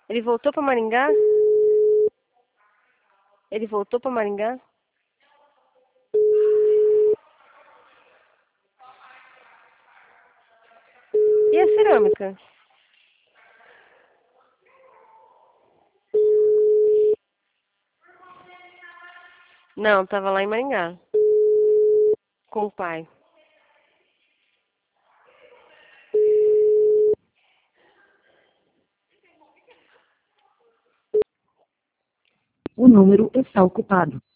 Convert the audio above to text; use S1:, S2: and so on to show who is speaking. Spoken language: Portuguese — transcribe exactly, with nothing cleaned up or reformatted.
S1: Ele voltou para Maringá? Ele voltou para Maringá? E a cerâmica? Não, tava lá em Maringá. Com o pai.
S2: O número está ocupado.